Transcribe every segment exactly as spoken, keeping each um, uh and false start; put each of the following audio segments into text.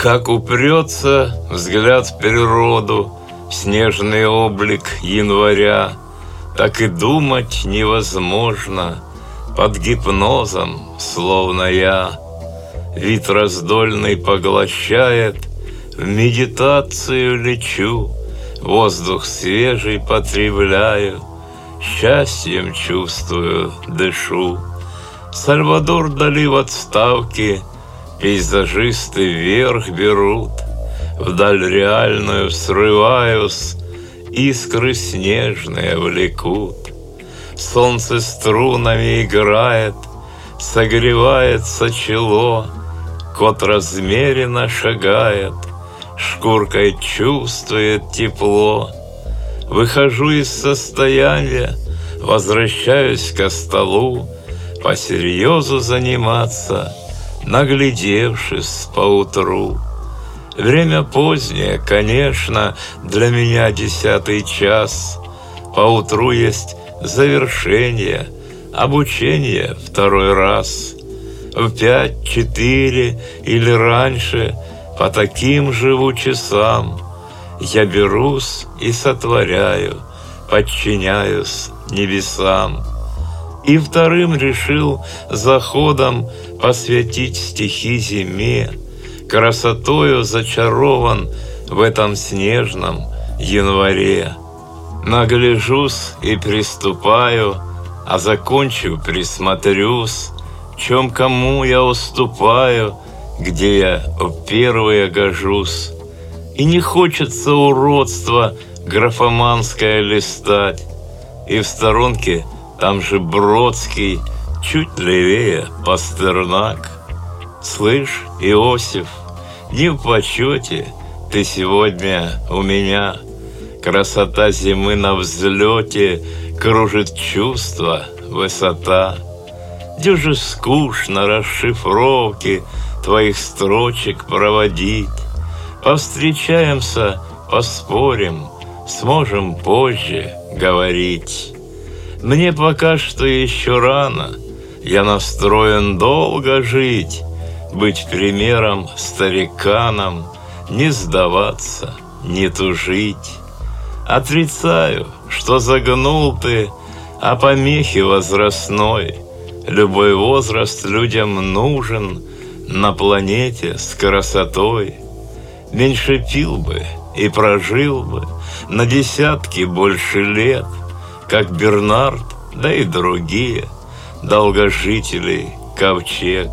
Как упрется взгляд в природу, в снежный облик января, так и думать невозможно, под гипнозом, словно я. Вид раздольный поглощает, в медитацию лечу, воздух свежий потребляю, счастьем чувствую, дышу. Сальвадор Дали в отставке, пейзажисты вверх берут, вдаль реальную срываюсь, искры снежные влекут. Солнце струнами играет, согревается чело, кот размеренно шагает, шкуркой чувствует тепло. Выхожу из состояния, возвращаюсь ко столу, по серьезу заниматься, наглядевшись поутру. Время позднее, конечно, для меня десятый час. Поутру есть завершение, обучение второй раз. В пять, четыре или раньше, по таким живу часам, я берусь и сотворяю, подчиняюсь небесам. И вторым решил заходом посвятить стихи зиме, красотою зачарован в этом снежном январе. Нагляжусь и приступаю, а закончив присмотрюсь, в чем кому я уступаю, где я в первые гожусь. И не хочется уродства графоманское листать, и в сторонке там же Бродский, чуть левее Пастернак. Слышь, Иосиф, не в почете ты сегодня у меня. Красота зимы на взлете, кружит чувство, высота. Дюже скучно расшифровки твоих строчек проводить. Повстречаемся, поспорим, сможем позже говорить. Мне пока что еще рано, я настроен долго жить, быть примером стариканам, не сдаваться, не тужить. Отрицаю, что загнул ты, о помехе возрастной. Любой возраст людям нужен на планете с красотой. Меньше пил бы и прожил бы на десятки больше лет, как Бернард, да и другие долгожителей ковчег.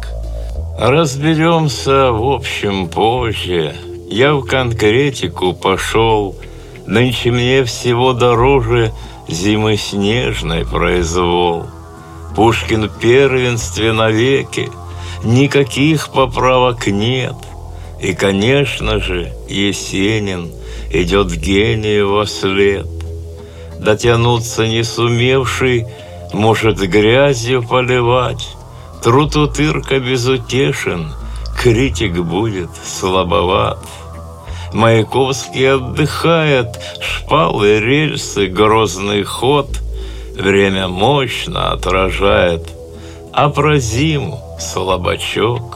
Разберемся в общем позже, я в конкретику пошел. Нынче мне всего дороже зимы снежной произвол. Пушкин в первенстве навеки, никаких поправок нет. И, конечно же, Есенин идет гению вослед. Дотянуться не сумевший может грязью поливать. Труд утырка безутешен, критик будет слабоват. Маяковский отдыхает, шпалы, рельсы, грозный ход время мощно отражает. А про зиму слабачок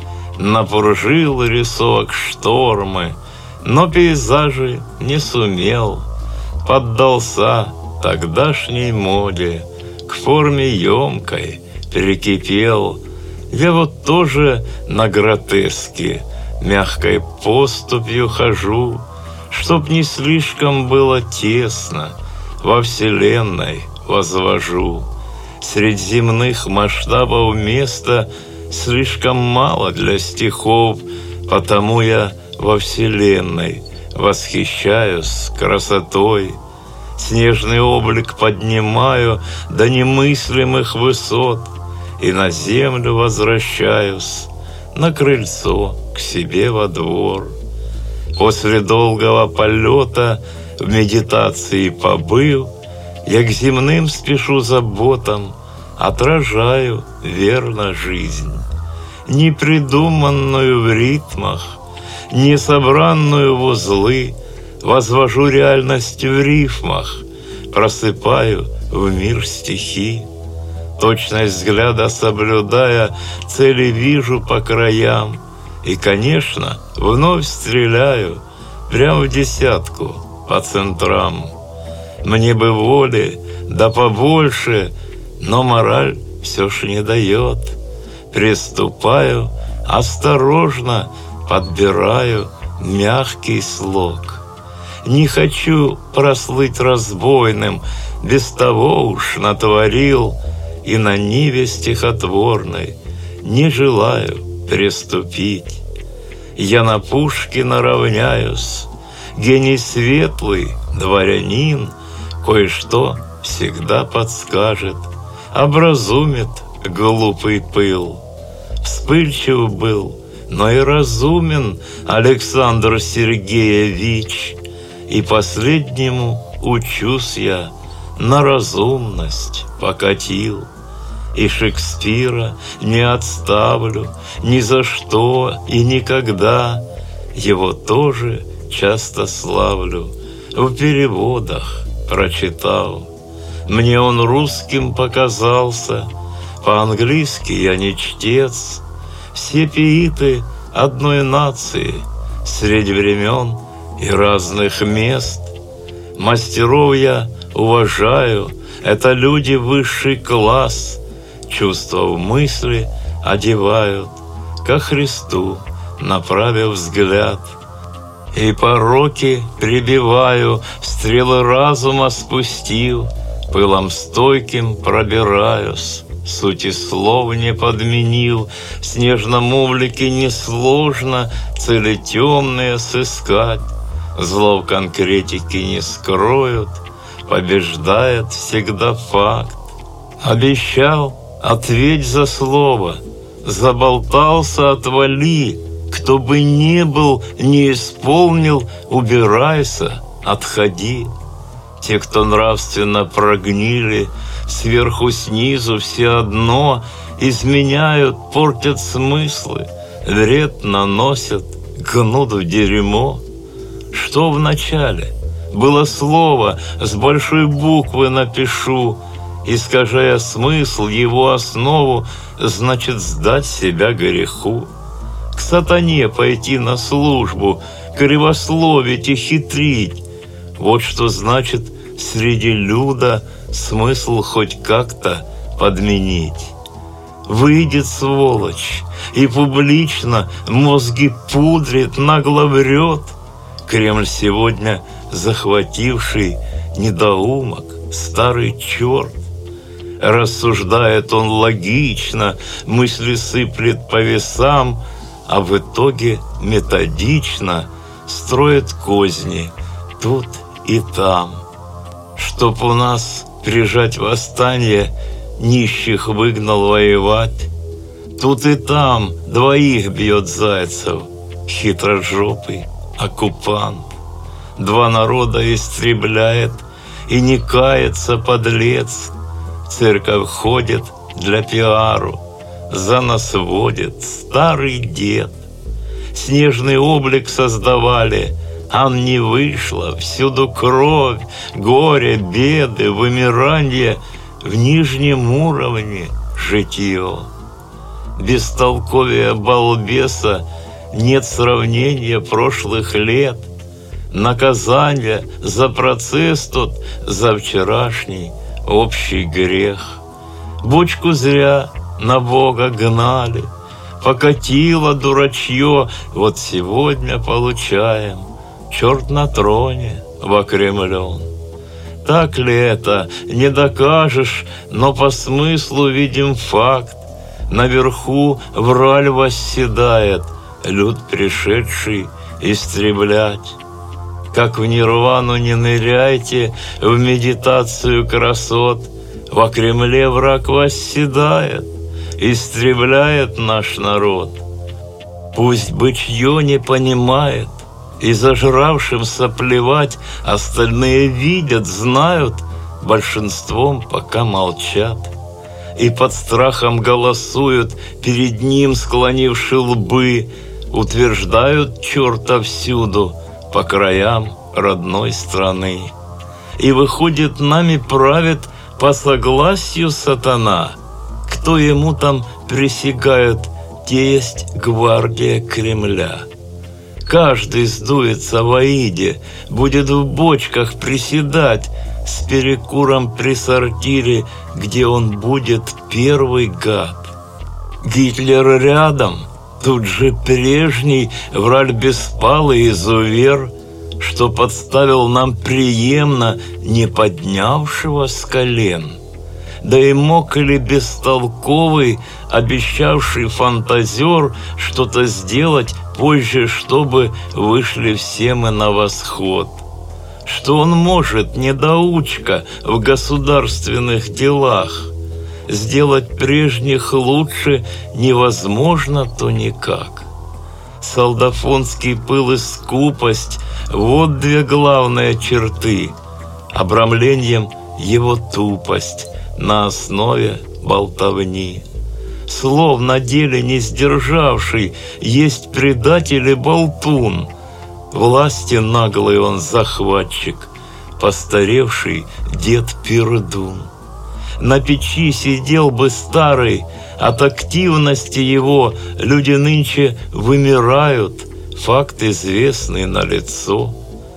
напружил рисовок штормы, но пейзажи не сумел, поддался тогдашней моде, к форме емкой прикипел. Я вот тоже на гротеске мягкой поступью хожу, чтоб не слишком было тесно, во вселенной возвожу. Средь земных масштабов места слишком мало для стихов, потому я во вселенной восхищаюсь красотой. Снежный облик поднимаю до немыслимых высот и на землю возвращаюсь, на крыльцо к себе во двор. После долгого полета в медитации побыв, я к земным спешу заботам, отражаю верно жизнь, не придуманную в ритмах, не собранную в узлы, возвожу реальность в рифмах, просыпаю в мир стихи. Точность взгляда соблюдая, цели вижу по краям, И, конечно, вновь стреляю прямо в десятку по центрам. Мне бы воли, да побольше, но мораль все ж не дает. Приступаю, осторожно подбираю мягкий слог. Не хочу прослыть разбойным, без того уж натворил, и на ниве стихотворной не желаю приступить. Я на Пушкина равняюсь, гений светлый, дворянин, кое-что всегда подскажет, образумит глупый пыл. Вспыльчив был, но и разумен Александр Сергеевич, и последнему учусь я на разумность покатил. И Шекспира не отставлю ни за что и никогда, его тоже часто славлю, в переводах прочитал. Мне он русским показался, по-английски я не чтец. Все пииты одной нации, среди времен и разных мест. Мастеров я уважаю, это люди высший класс, чувства в мысли одевают, ко Христу направив взгляд. И пороки прибиваю, стрелы разума спустив, пылом стойким пробираюсь, сути слов не подменил. В снежном облике несложно цели темные сыскать, зло в конкретике не скроют, побеждает всегда факт. Обещал, ответь за слово, заболтался, отвали. Кто бы ни был, не исполнил, убирайся, отходи. Те, кто нравственно прогнили, сверху снизу все одно, изменяют, портят смыслы, вред наносят, гнут в дерьмо. Что вначале было слово, с большой буквы напишу, искажая смысл, его основу, значит сдать себя греху. К сатане пойти на службу, кривословить и хитрить. Вот что значит среди люда смысл хоть как-то подменить. Выйдет сволочь и публично мозги пудрит, нагло врет. Кремль сегодня захвативший недоумок, старый черт. Рассуждает он логично, мысли сыплет по весам, а в итоге методично строит козни тут и там. Чтоб у нас прижать восстание, нищих выгнал воевать. Тут и там двоих бьет Зайцев, хитрожопый оккупант. Два народа истребляет, и не кается подлец. Церковь ходит для пиару, за нас водит старый дед. Снежный облик создавали, а не вышло, всюду кровь, горе, беды, вымирание, в нижнем уровне житье. Бестолковие балбеса нет сравнения прошлых лет. Наказание за процесс тот, за вчерашний общий грех. Бочку зря на Бога гнали, покатило дурачье, вот сегодня получаем черт на троне вокремлен. Так ли это, не докажешь, но по смыслу видим факт. Наверху враль восседает, люд пришедший истреблять. Как в нирвану не ныряйте, в медитацию красот, во Кремле враг восседает, истребляет наш народ. Пусть бычье не понимает, и зажравшимся плевать, остальные видят, знают, большинством пока молчат. И под страхом голосуют, перед ним склонивши лбы, утверждают черта всюду, по краям родной страны. И выходит, нами правит по согласию сатана. Кто ему там присягают, те есть гвардия Кремля. Каждый сдуется в Аиде, будет в бочках приседать с перекуром при сортире, где он будет первый гад. Гитлер рядом, тут же прежний враль беспалый изувер, что подставил нам приемно не поднявшего с колен. Да и мог ли бестолковый, обещавший фантазер что-то сделать позже, чтобы вышли все мы на восход? Что он может, недоучка, в государственных делах? Сделать прежних лучше невозможно, то никак. Солдафонский пыл и скупость – вот две главные черты. Обрамлением его тупость на основе болтовни. Слов на деле не сдержавший есть предатель и болтун. Власти наглый он захватчик, постаревший дед Пердун. На печи сидел бы старый, от активности его люди нынче вымирают, факт известный налицо.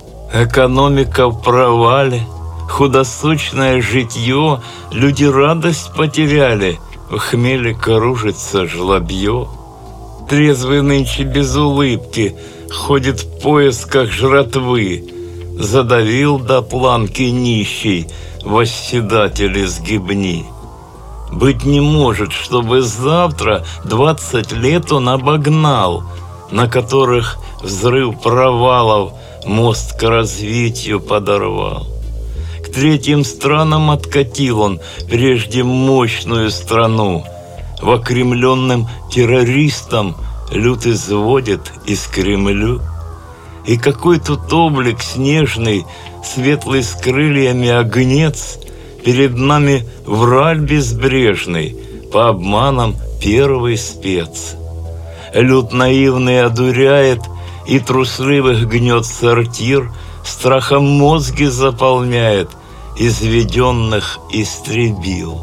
Экономика в провале, худосочное житье, люди радость потеряли, в хмеле кружится жлобье. Трезвый нынче без улыбки ходит в поисках жратвы, задавил до планки нищий восседатель из гибни. Быть не может, чтобы завтра двадцать лет он обогнал, на которых взрыв провалов мост к развитию подорвал. К третьим странам откатил он прежде мощную страну, в окремленным террористам люд изводит из Кремлю. И какой тут облик снежный, светлый с крыльями огнец, перед нами враль безбрежный, по обманам первый спец. Люд наивный одуряет, и трусливых гнет сортир, страхом мозги заполняет, изведенных истребил.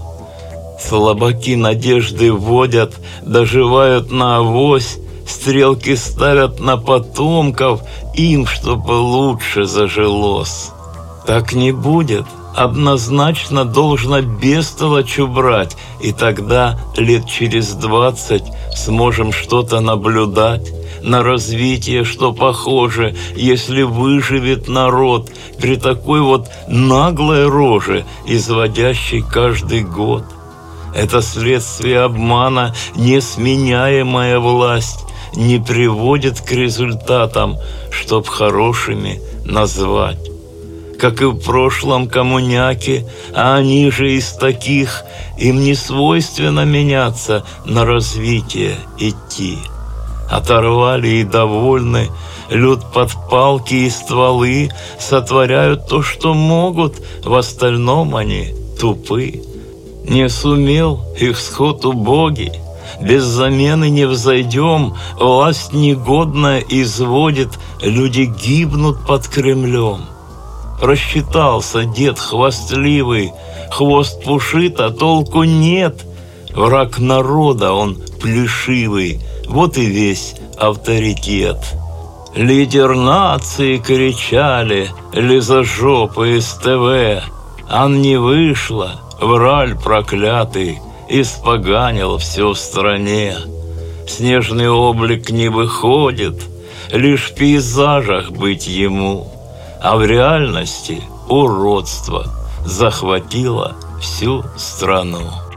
Слабаки надежды вводят, доживают на авось, стрелки ставят на потомков, им, чтобы лучше зажилось. Так не будет. Однозначно должно бестолочь убрать, и тогда лет через двадцать сможем что-то наблюдать, на развитие, что похоже, если выживет народ при такой вот наглой роже, изводящей каждый год. Это следствие обмана, несменяемая власть не приводит к результатам, чтоб хорошими назвать. Как и в прошлом коммуняки, а они же из таких, им не свойственно меняться, на развитие идти. Оторвали и довольны, люд под палки и стволы, сотворяют то, что могут, в остальном они тупы. Не сумел их сход убогий, без замены не взойдем, власть негодная изводит, люди гибнут под Кремлем. Рассчитался дед хвастливый, хвост пушит, а толку нет. Враг народа он плешивый, вот и весь авторитет. Лидер нации кричали, лизожопы из ТВ, ан не вышло, враль проклятый, испоганил все в стране. Снежный облик не выходит, лишь в пейзажах быть ему, а в реальности уродство захватило всю страну.